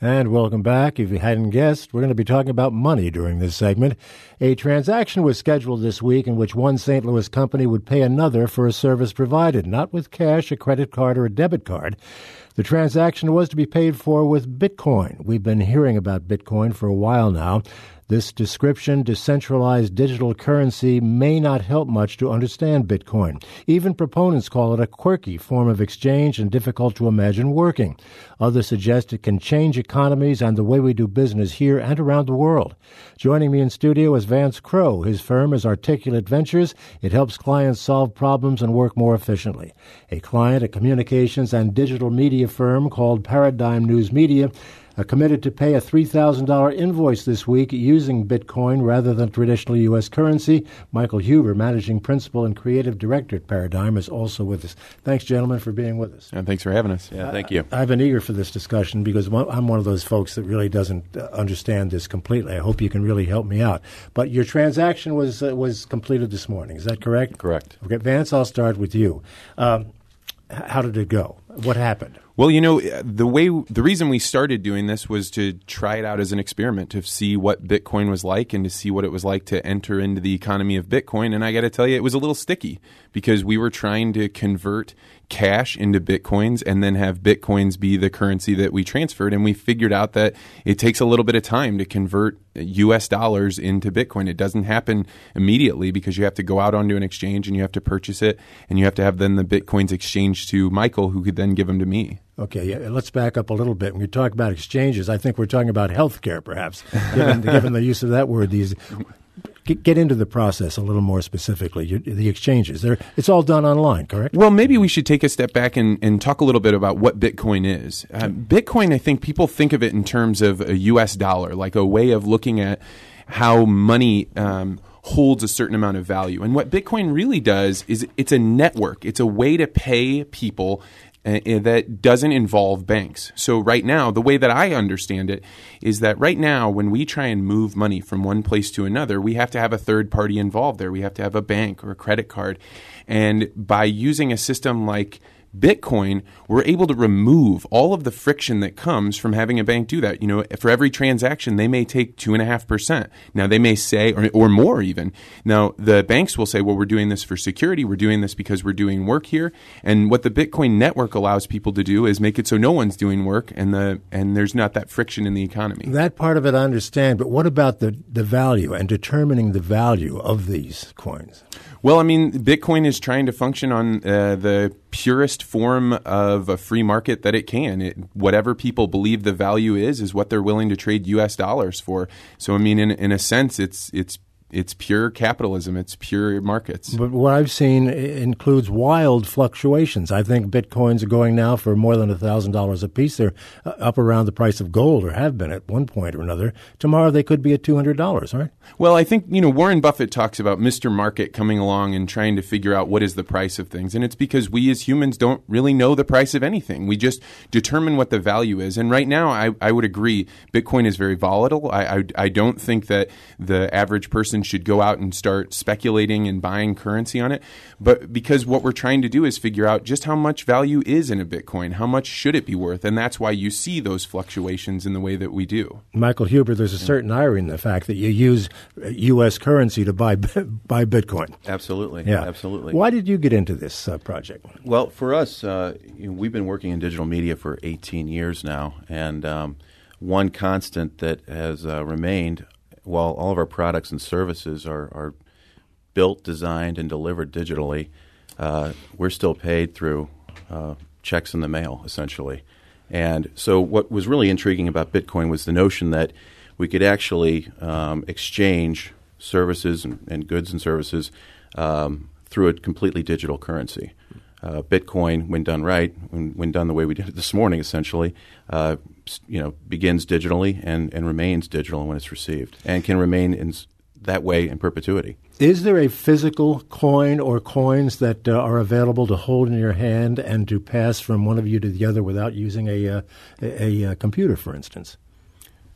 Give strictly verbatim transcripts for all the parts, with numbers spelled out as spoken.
And welcome back. If you hadn't guessed, we're going to be talking about money during this segment. A transaction was scheduled this week in which one Saint Louis company would pay another for a service provided, not with cash, a credit card, or a debit card. The transaction was to be paid for with Bitcoin. We've been hearing about Bitcoin for a while now. This description, decentralized digital currency, may not help much to understand Bitcoin. Even proponents call it a quirky form of exchange and difficult to imagine working. Others suggest it can change economies and the way we do business here and around the world. Joining me in studio is Vance Crowe. His firm is Articulate Ventures. It helps clients solve problems and work more efficiently. A client, a communications and digital media firm called Paradigm News Media, are committed to pay a three thousand dollars invoice this week using Bitcoin rather than traditional U S currency. Michael Huber, Managing Principal and Creative Director at Paradigm, is also with us. Thanks, gentlemen, for being with us. And thanks for having us. Yeah, thank you. I, I've been eager for this discussion because I'm one of those folks that really doesn't uh, understand this completely. I hope you can really help me out. But your transaction was uh, was completed this morning. Is that correct? Correct. Okay, Vance, I'll start with you. Um, how did it go? What happened? Well, you know, the way the reason we started doing this was to try it out as an experiment, to see what Bitcoin was like and to see what it was like to enter into the economy of Bitcoin. And I got to tell you, it was a little sticky because we were trying to convert cash into Bitcoins and then have Bitcoins be the currency that we transferred. And we figured out that it takes a little bit of time to convert U S dollars into Bitcoin. It doesn't happen immediately because you have to go out onto an exchange and you have to purchase it and you have to have then the Bitcoins exchanged to Michael, who could then give them to me. Okay, yeah, let's back up a little bit. When we talk about exchanges, I think we're talking about healthcare, perhaps, given, given the use of that word. These get, get into the process a little more specifically. You, the exchanges, They're, it's all done online, correct? Well, maybe we should take a step back and, and talk a little bit about what Bitcoin is. Uh, Bitcoin, I think people think of it in terms of a U S dollar, like a way of looking at how money um, holds a certain amount of value. And what Bitcoin really does is it's a network. It's a way to pay people Uh, that doesn't involve banks. So right now, the way that I understand it is that right now, when we try and move money from one place to another, we have to have a third party involved there. We have to have a bank or a credit card. And by using a system like Bitcoin, we're able to remove all of the friction that comes from having a bank do that. You know, for every transaction, they may take two and a half percent. Now they may say, or, or more even. Now the banks will say, well, we're doing this for security. We're doing this because we're doing work here. And what the Bitcoin network allows people to do is make it so no one's doing work, and the and there's not that friction in the economy. That part of it I understand, but what about the the value and determining the value of these coins? Well, I mean, Bitcoin is trying to function on uh, the purest form of a free market that it can. It, whatever people believe the value is, is what they're willing to trade U S dollars for. So, I mean, in in a sense, it's it's it's pure capitalism. It's pure markets. But what I've seen includes wild fluctuations. I think Bitcoins are going now for more than one thousand dollars a piece. They're up around the price of gold, or have been at one point or another. Tomorrow they could be at two hundred dollars, right? Well, I think, you know, Warren Buffett talks about Mister Market coming along and trying to figure out what is the price of things. And it's because we as humans don't really know the price of anything. We just determine what the value is. And right now, I, I would agree, Bitcoin is very volatile. I, I, I don't think that the average person should go out and start speculating and buying currency on it. But because what we're trying to do is figure out just how much value is in a Bitcoin, how much should it be worth? And that's why you see those fluctuations in the way that we do. Michael Huber, there's a certain irony in the fact that you use U S currency to buy buy Bitcoin. Absolutely. Yeah. Absolutely. Why did you get into this uh, project? Well, for us, uh, you know, we've been working in digital media for eighteen years now, and um, one constant that has uh, remained, while all of our products and services are, are built, designed, and delivered digitally, uh, we're still paid through uh, checks in the mail, essentially. And so what was really intriguing about Bitcoin was the notion that we could actually um, exchange services and, and goods and services um, through a completely digital currency. Uh, Bitcoin, when done right, when, when done the way we did it this morning, essentially, uh, you know, begins digitally and, and remains digital when it's received, and can remain in that way in perpetuity. Is there a physical coin or coins that uh, are available to hold in your hand and to pass from one of you to the other without using a uh, a, a computer, for instance?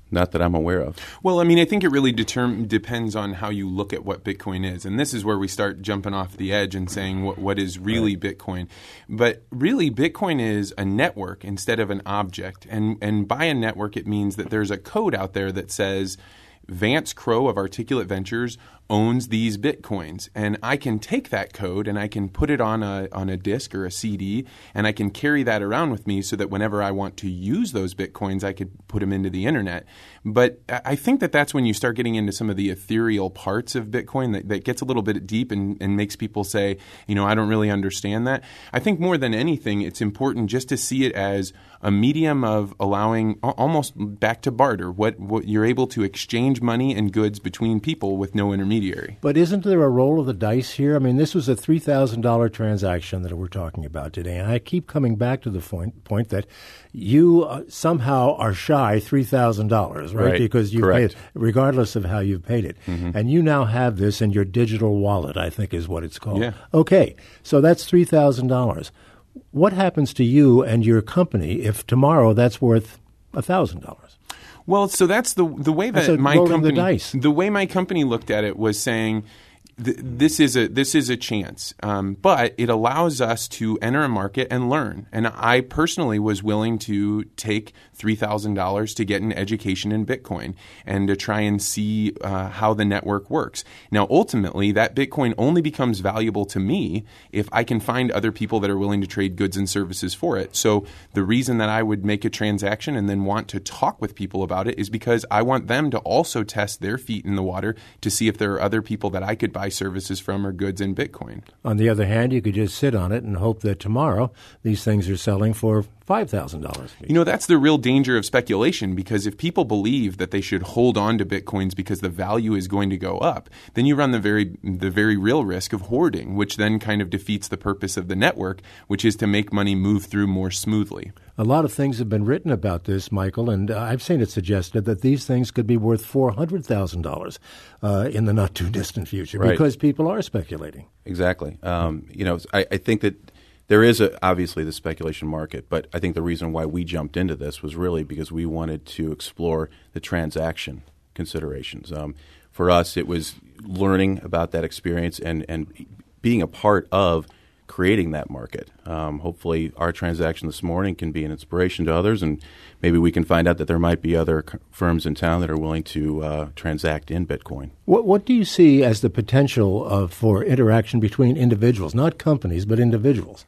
Not that I'm aware of. Well, I mean, I think it really determ- depends on how you look at what Bitcoin is. And this is where we start jumping off the edge and saying what, what is really right. Bitcoin. But really, Bitcoin is a network instead of an object. And, and by a network, it means that there's a code out there that says Vance Crowe of Articulate Ventures owns these Bitcoins, and I can take that code and I can put it on a on a disk or a C D, and I can carry that around with me so that whenever I want to use those Bitcoins, I could put them into the internet. But I think that that's when you start getting into some of the ethereal parts of Bitcoin that, that gets a little bit deep and, and makes people say, you know, I don't really understand that. I think more than anything, it's important just to see it as a medium of allowing almost back to barter, what, what you're able to exchange money and goods between people with no intermediary. But isn't there a roll of the dice here? I mean, this was a three thousand dollars transaction that we're talking about today, and I keep coming back to the point, point that you uh, somehow are shy three thousand dollars, right? Right. Because you've Correct. paid, regardless of how you've paid it. Mm-hmm. And you now have this in your digital wallet, I think is what it's called. Yeah. Okay, so that's three thousand dollars. What happens to you and your company if tomorrow that's worth one thousand dollars? Well, so that's the the way that That's my rolling company the dice. the way my company looked at it was saying th- this is a this is a chance, um, but it allows us to enter a market and learn. And I personally was willing to take three thousand dollars to get an education in Bitcoin and to try and see uh, how the network works. Now, ultimately, that Bitcoin only becomes valuable to me if I can find other people that are willing to trade goods and services for it. So the reason that I would make a transaction and then want to talk with people about it is because I want them to also test their feet in the water to see if there are other people that I could buy services from or goods in Bitcoin. On the other hand, you could just sit on it and hope that tomorrow these things are selling for five thousand dollars. You know, that's the real danger of speculation, because if people believe that they should hold on to Bitcoins because the value is going to go up, then you run the very the very real risk of hoarding, which then kind of defeats the purpose of the network, which is to make money move through more smoothly. A lot of things have been written about this, Michael, and uh, I've seen it suggested that these things could be worth four hundred thousand dollars uh, in the not-too-distant future, right. because people are speculating. Exactly. Um, you know, I, I think that there is a, obviously the speculation market, but I think the reason why we jumped into this was really because we wanted to explore the transaction considerations. Um, for us, it was learning about that experience and, and being a part of creating that market. Um, hopefully our transaction this morning can be an inspiration to others, and maybe we can find out that there might be other c- firms in town that are willing to uh, transact in Bitcoin. What, what do you see as the potential of, for interaction between individuals, not companies, but individuals?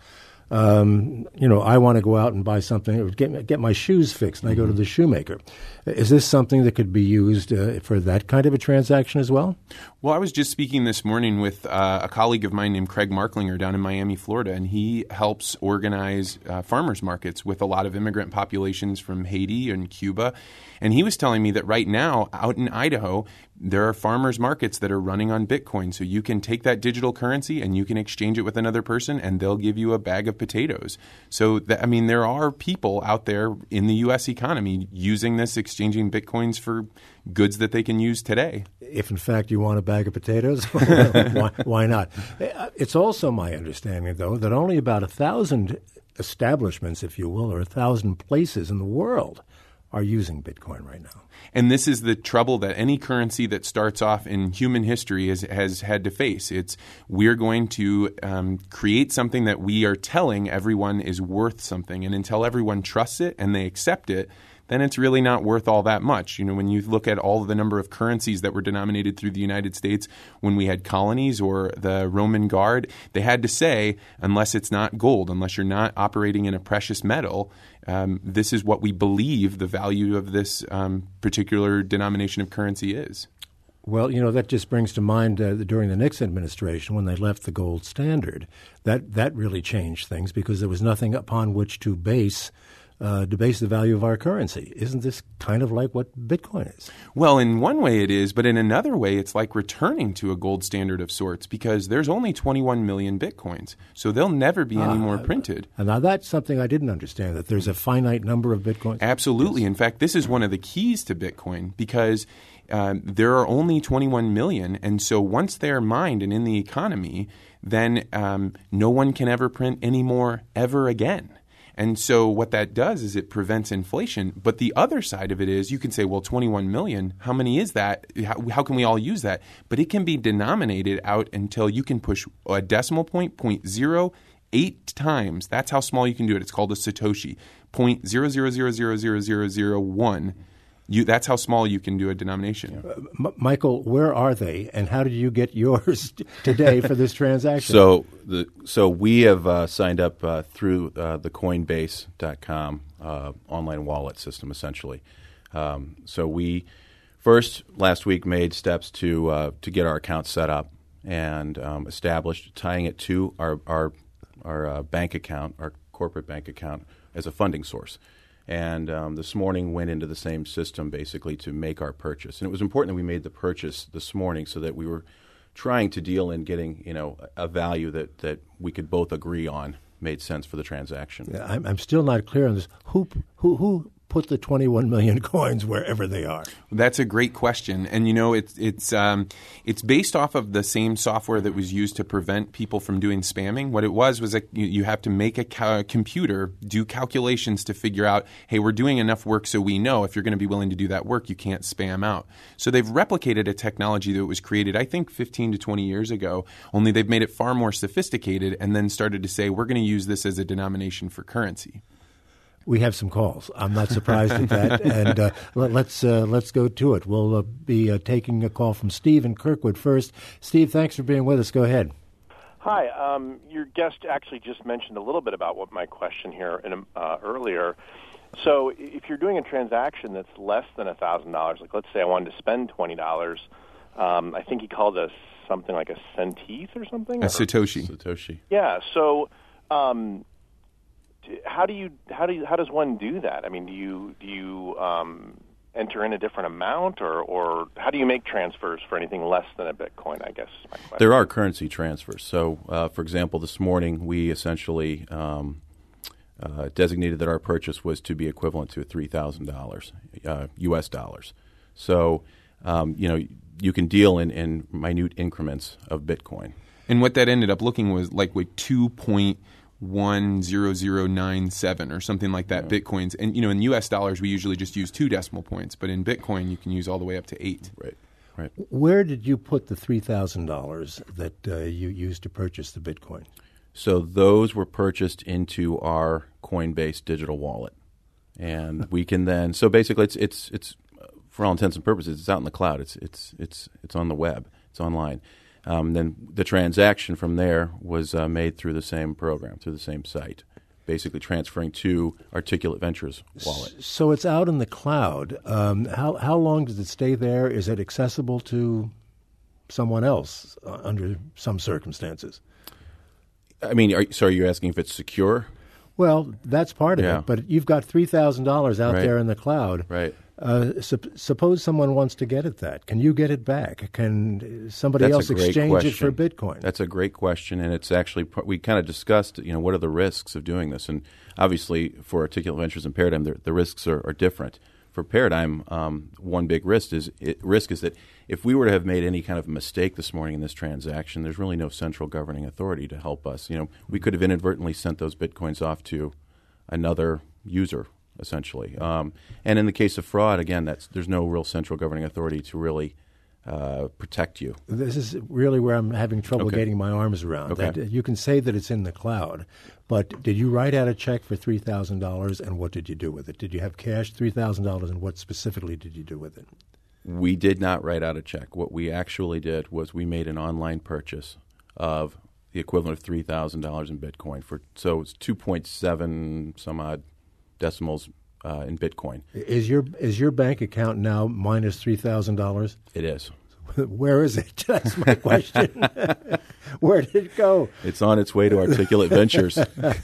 Um, you know, I want to go out and buy something, or get, get my shoes fixed, and I go to the shoemaker. Is this something that could be used uh, for that kind of a transaction as well? Well, I was just speaking this morning with uh, a colleague of mine named Craig Marklinger down in Miami, Florida, and he helps organize uh, farmers markets with a lot of immigrant populations from Haiti and Cuba. And he was telling me that right now, out in Idaho, there are farmers markets that are running on Bitcoin. So you can take that digital currency and you can exchange it with another person, and they'll give you a bag of potatoes. So, that, I mean, there are people out there in the U S economy using this, exchanging Bitcoins for goods that they can use today. If, in fact, you want a bag of potatoes, why, why not? It's also my understanding, though, that only about a thousand establishments, if you will, or a thousand places in the world are using Bitcoin right now. And this is the trouble that any currency that starts off in human history has, has had to face. It's we're going to um, create something that we are telling everyone is worth something. And until everyone trusts it and they accept it, then it's really not worth all that much. You know, when you look at all of the number of currencies that were denominated through the United States when we had colonies or the Roman Guard, they had to say, unless it's not gold, unless you're not operating in a precious metal, um, this is what we believe the value of this um, particular denomination of currency is. Well, you know, that just brings to mind uh, during the Nixon administration when they left the gold standard. That, that really changed things because there was nothing upon which to base Uh, to base the value of our currency. Isn't this kind of like what Bitcoin is? Well, in one way it is, but in another way it's like returning to a gold standard of sorts, because there's only twenty-one million Bitcoins, so there'll never be any ah, more printed. And now that's something I didn't understand, that there's a finite number of Bitcoins. Absolutely. In fact, this is one of the keys to Bitcoin, because um, there are only twenty-one million, and so once they're mined and in the economy, then um, no one can ever print any more ever again. And so what that does is it prevents inflation. But the other side of it is you can say, well, twenty-one million, how many is that? How, how can we all use that? But it can be denominated out until you can push a decimal point, zero point zero eight times. That's how small you can do it. It's called a Satoshi, zero point zero zero zero zero zero zero zero one. You, that's how small you can do a denomination. Uh, M- Michael, where are they, and how did you get yours today for this transaction? So, the so we have uh, signed up uh, through uh, the Coinbase dot com uh, online wallet system, essentially. Um, so we first last week made steps to uh, to get our account set up and um, established, tying it to our our our uh, bank account, our corporate bank account, as a funding source. And um, this morning went into the same system basically to make our purchase. And it was important that we made the purchase this morning so that we were trying to deal in getting, you know, a value that, that we could both agree on made sense for the transaction. Yeah, I'm, I'm still not clear on this. Who who who put the twenty-one million coins wherever they are? That's a great question, and you know it's it's um, it's based off of the same software that was used to prevent people from doing spamming. What it was was that you, you have to make a ca- computer do calculations to figure out, hey, we're doing enough work so we know if you're going to be willing to do that work, you can't spam out. So they've replicated a technology that was created, I think, fifteen to twenty years ago. Only they've made it far more sophisticated, and then started to say we're going to use this as a denomination for currency. We have some calls. I'm not surprised at that. And uh, let, let's uh, let's go to it. We'll uh, be uh, taking a call from Steve in Kirkwood first. Steve, thanks for being with us. Go ahead. Hi. Um, your guest actually just mentioned a little bit about what my question here in, uh, earlier. So if you're doing a transaction that's less than one thousand dollars, like let's say I wanted to spend twenty dollars, um, I think he called us something like a centith or something? A Satoshi. Satoshi. Yeah. So um, how do you how do you, how does one do that? I mean, do you do you um, enter in a different amount, or, or how do you make transfers for anything less than a Bitcoin? I guess is my question. There are currency transfers. So, uh, for example, this morning we essentially um, uh, designated that our purchase was to be equivalent to three thousand dollars, uh, U S dollars. So, um, you know, you can deal in, in minute increments of Bitcoin. And what that ended up looking was like with two point one zero zero nine seven or something like that yeah. Bitcoins. And, you know, in U S dollars, we usually just use two decimal points. But in Bitcoin, you can use all the way up to eight. Right, right. Where did you put the three thousand dollars that uh, you used to purchase the Bitcoin? So those were purchased into our Coinbase digital wallet. And we can then, so basically it's, it's, it's for all intents and purposes, it's out in the cloud. It's, it's, it's, it's on the web. It's online. Um, then the transaction from there was uh, made through the same program, through the same site, basically transferring to Articulate Ventures wallet. So it's out in the cloud. Um, how how long does it stay there? Is it accessible to someone else uh, under some circumstances? I mean, are, so are you asking if it's secure? Well, that's part of yeah. it. But you've got three thousand dollars out right. there in the cloud. Right. Uh, sup- suppose someone wants to get at that. Can you get it back? Can somebody That's else exchange question. it for Bitcoin? That's a great question, and it's actually we kind of discussed. You know, what are the risks of doing this? And obviously, for Articulate Ventures and Paradigm, the, the risks are, are different. For Paradigm, um, one big risk is it, risk is that if we were to have made any kind of mistake this morning in this transaction, there's really no central governing authority to help us. You know, we could have inadvertently sent those Bitcoins off to another user, essentially. Um, and in the case of fraud, again, that's there's no real central governing authority to really uh, protect you. This is really where I'm having trouble okay. getting my arms around. Okay. That you can say that it's in the cloud, but did you write out a check for three thousand dollars, and what did you do with it? Did you have cash, three thousand dollars, and what specifically did you do with it? We did not write out a check. What we actually did was we made an online purchase of the equivalent of three thousand dollars in Bitcoin. For So it's two point seven some odd decimals uh, in Bitcoin. Is your is your bank account now minus three thousand dollars? It is. Where is it? That's my question. Where did it go? It's on its way to Articulate Ventures.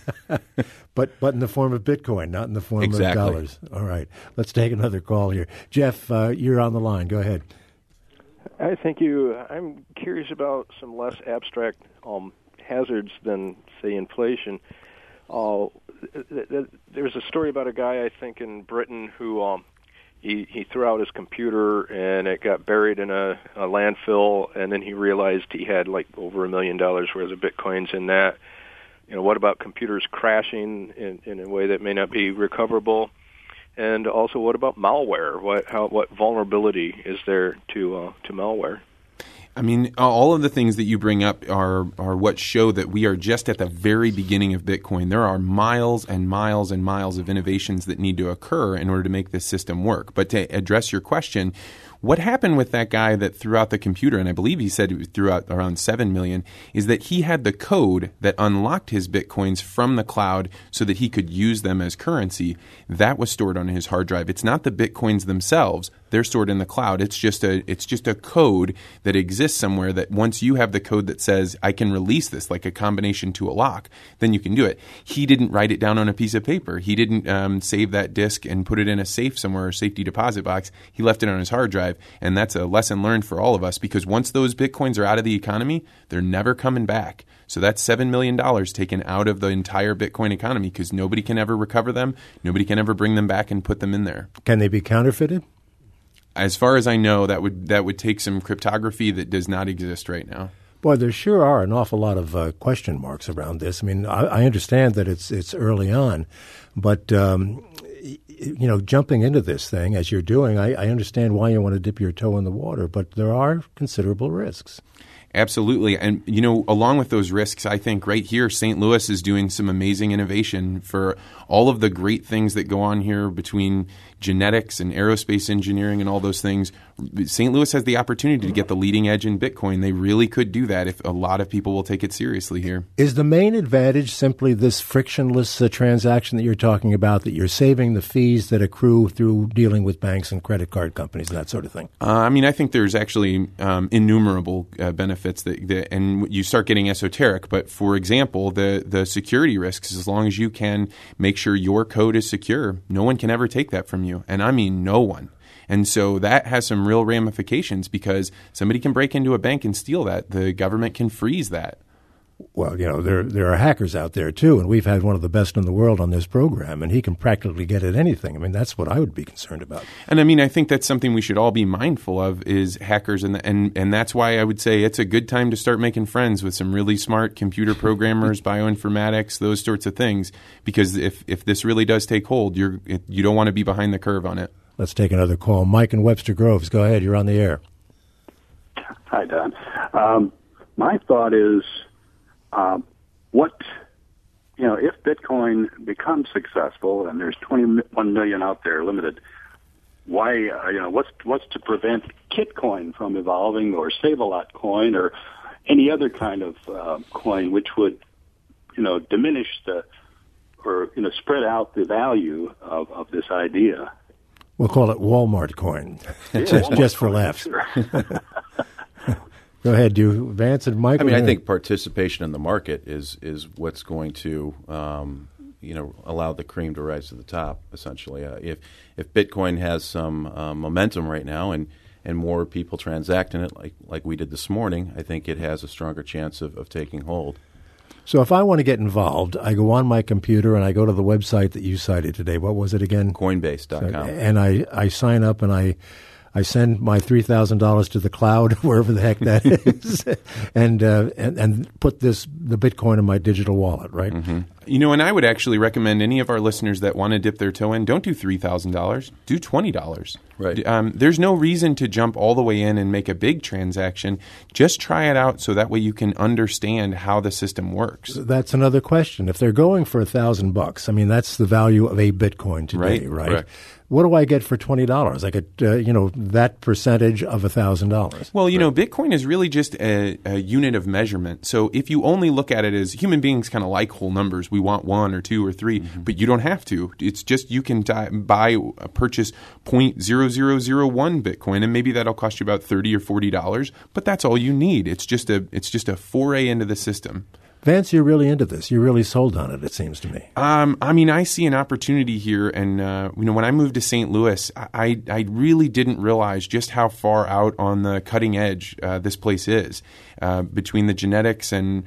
but but in the form of Bitcoin, not in the form exactly. of dollars. All right. Let's take another call here. Jeff, uh, you're on the line. Go ahead. I thank you. I'm curious about some less abstract um, hazards than, say, inflation. Uh, th- th- there's a story about a guy, I think, in Britain who um, he, he threw out his computer and it got buried in a, a landfill, and then he realized he had like over a million dollars worth of Bitcoins in that. you know, what about computers crashing in, in a way that may not be recoverable? And also, what about malware? What how what vulnerability is there to uh, to malware? I mean, all of the things that you bring up are are what show that we are just at the very beginning of Bitcoin. There are miles and miles and miles of innovations that need to occur in order to make this system work. But to address your question, what happened with that guy that threw out the computer, and I believe he said he threw out around seven million, is that he had the code that unlocked his Bitcoins from the cloud so that he could use them as currency. That was stored on his hard drive. It's not the Bitcoins themselves. They're stored in the cloud. It's just a it's just a code that exists somewhere that once you have the code that says, I can release this, like a combination to a lock, then you can do it. He didn't write it down on a piece of paper. He didn't um, save that disk and put it in a safe somewhere, a safety deposit box. He left it on his hard drive. And that's a lesson learned for all of us, because once those Bitcoins are out of the economy, they're never coming back. So that's seven million dollars taken out of the entire Bitcoin economy because nobody can ever recover them. Nobody can ever bring them back and put them in there. Can they be counterfeited? As far as I know, that would that would take some cryptography that does not exist right now. Boy, there sure are an awful lot of uh, question marks around this. I mean, I, I understand that it's it's early on, but um, you know, jumping into this thing as you're doing, I, I understand why you want to dip your toe in the water, but there are considerable risks. Absolutely. And, you know, along with those risks, I think right here, Saint Louis is doing some amazing innovation for all of the great things that go on here between genetics and aerospace engineering and all those things. Saint Louis has the opportunity to get the leading edge in Bitcoin. They really could do that if a lot of people will take it seriously here. Is the main advantage simply this frictionless uh, transaction that you're talking about, that you're saving the fees that accrue through dealing with banks and credit card companies and that sort of thing? Uh, I mean, I think there's actually um, innumerable uh, benefits, that, that, and you start getting esoteric. But for example, the, the security risks, as long as you can make sure your code is secure, no one can ever take that from you. And I mean no one. And so that has some real ramifications because somebody can break into a bank and steal that. The government can freeze that. Well, you know, there there are hackers out there, too, and we've had one of the best in the world on this program, and he can practically get at anything. I mean, that's what I would be concerned about. And, I mean, I think that's something we should all be mindful of is hackers, and and and that's why I would say it's a good time to start making friends with some really smart computer programmers, bioinformatics, those sorts of things, because if, if this really does take hold, you're you don't want to be behind the curve on it. Let's take another call. Mike in Webster Groves, go ahead. You're on the air. Hi, Don. Um, my thought is, Um, what, you know, if Bitcoin becomes successful and there's twenty-one million out there limited, why, uh, you know, what's what's to prevent Kitcoin from evolving, or Save-A-Lot coin, or any other kind of uh, coin which would, you know, diminish the, or, you know, spread out the value of, of this idea? We'll call it Walmart coin, Yeah, just, Walmart just for coin, laughs. Sure. Go ahead, do Vance and Mike. I mean, I think participation in the market is is what's going to um, you know allow the cream to rise to the top. Essentially, uh, if if Bitcoin has some uh, momentum right now and, and more people transact in it, like like we did this morning, I think it has a stronger chance of, of taking hold. So if I want to get involved, I go on my computer and I go to the website that you cited today. What was it again? Coinbase dot com. And I, I sign up and I I send my three thousand dollars to the cloud, wherever the heck that is, and, uh, and and put this the Bitcoin in my digital wallet, right? Mm-hmm. You know, and I would actually recommend any of our listeners that want to dip their toe in, don't do three thousand dollars, do twenty dollars. Right. Um, there's no reason to jump all the way in and make a big transaction. Just try it out so that way you can understand how the system works. That's another question. If they're going for a thousand bucks, I mean, that's the value of a Bitcoin today, Right, right? correct. What do I get for twenty dollars? I get, uh, you know, that percentage of a thousand dollars. Well, you know, Bitcoin is really just a, a unit of measurement. So if you only look at it as human beings kind of like whole numbers, we want one or two or three, mm-hmm. but you don't have to. It's just you can die, buy, uh, purchase zero point zero zero zero one Bitcoin, and maybe that'll cost you about thirty or forty dollars, but that's all you need. It's just a it's just a foray into the system. Vance, you're really into this. You're really sold on it, it seems to me. Um, I mean, I see an opportunity here, and uh, you know, when I moved to Saint Louis, I, I really didn't realize just how far out on the cutting edge uh, this place is uh, between the genetics and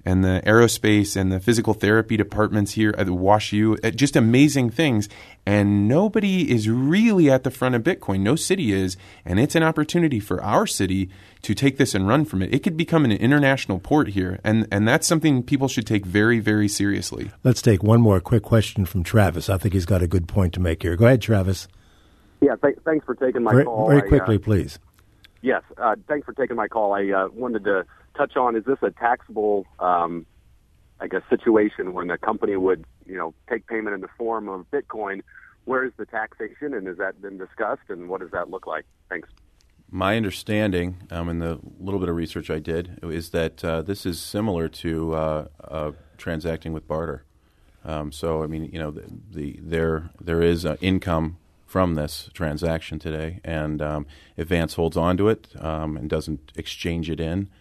and the aerospace and the physical therapy departments here at the WashU, uh, just amazing things. And nobody is really at the front of Bitcoin. No city is. And it's an opportunity for our city to take this and run from it. It could become an international port here. And, and that's something people should take very, very seriously. Let's take one more quick question from Travis. I think he's got a good point to make here. Go ahead, Travis. Yeah, th- thanks for taking my very, call. Very I, quickly, uh, please. Yes, uh, thanks for taking my call. I uh, wanted to touch on, is this a taxable, um, I guess, situation when a company would, you know, take payment in the form of Bitcoin? Where is the taxation, and has that been discussed, and what does that look like? Thanks. My understanding, um, in the little bit of research I did, is that uh, this is similar to uh, uh, transacting with barter. Um, so, I mean, you know, the, the there there is uh, income from this transaction today, and um, if Vance holds on to it um, and doesn't exchange it in,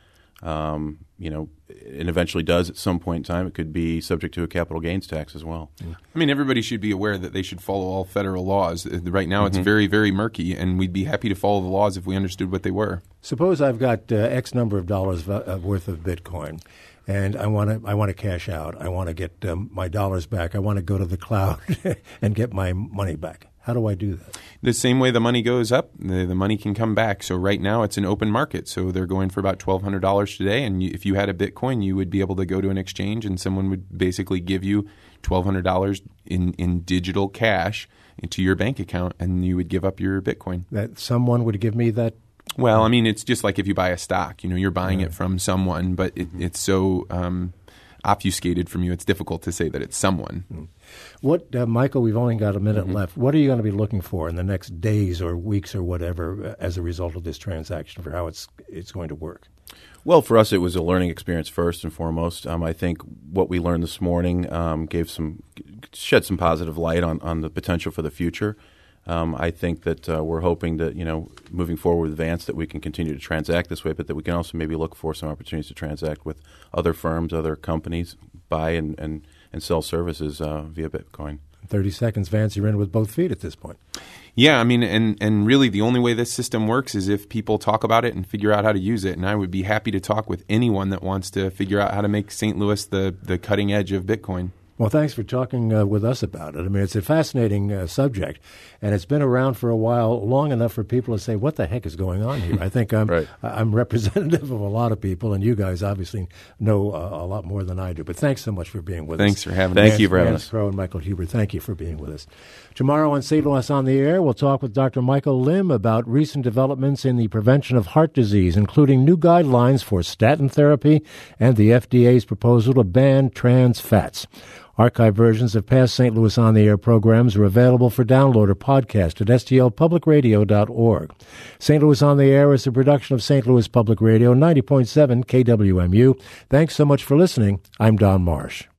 um, you know, and eventually does at some point in time, it could be subject to a capital gains tax as well. Yeah. I mean, everybody should be aware that they should follow all federal laws. Right now, mm-hmm. it's very, very murky, and we'd be happy to follow the laws if we understood what they were. Suppose I've got uh, X number of dollars uh, worth of Bitcoin, and I want to I want to cash out. I want to get um, my dollars back. I want to go to the cloud and get my money back. How do I do that? The same way the money goes up, the, the money can come back. So right now it's an open market. So they're going for about twelve hundred dollars today. And you, if you had a Bitcoin, you would be able to go to an exchange and someone would basically give you twelve hundred dollars in, in digital cash into your bank account, and you would give up your Bitcoin. That someone would give me that? Well, I mean, it's just like if you buy a stock. You know, you're buying yeah. it from someone, but it, it's so um, obfuscated from you, it's difficult to say that it's someone. Mm. What, uh, Michael, we've only got a minute mm-hmm. left. What are you going to be looking for in the next days or weeks or whatever uh, as a result of this transaction for how it's it's going to work? Well, for us, it was a learning experience first and foremost. Um, I think what we learned this morning um, gave some shed some positive light on, on the potential for the future. Um, I think that uh, we're hoping that, you know, moving forward with Vance, that we can continue to transact this way, but that we can also maybe look for some opportunities to transact with other firms, other companies, buy and, and, and sell services uh, via Bitcoin. thirty seconds, Vance, you're in with both feet at this point. Yeah, I mean, and, and really the only way this system works is if people talk about it and figure out how to use it. And I would be happy to talk with anyone that wants to figure out how to make Saint Louis the, the cutting edge of Bitcoin. Well, thanks for talking uh, with us about it. I mean, it's a fascinating uh, subject, and it's been around for a while, long enough for people to say, what the heck is going on here? I think I'm, right. I'm representative of a lot of people, and you guys obviously know uh, a lot more than I do. But thanks so much for being with thanks us. Thanks for having us. Thank Vance, you for having Vance us. Crowe and Michael Huber, thank you for being with us. Tomorrow on Saint Louis on the Air, we'll talk with Doctor Michael Lim about recent developments in the prevention of heart disease, including new guidelines for statin therapy and the F D A's proposal to ban trans fats. Archive versions of past Saint Louis on the Air programs are available for download or podcast at S T L public radio dot org. Saint Louis on the Air is a production of Saint Louis Public Radio, ninety point seven K W M U. Thanks so much for listening. I'm Don Marsh.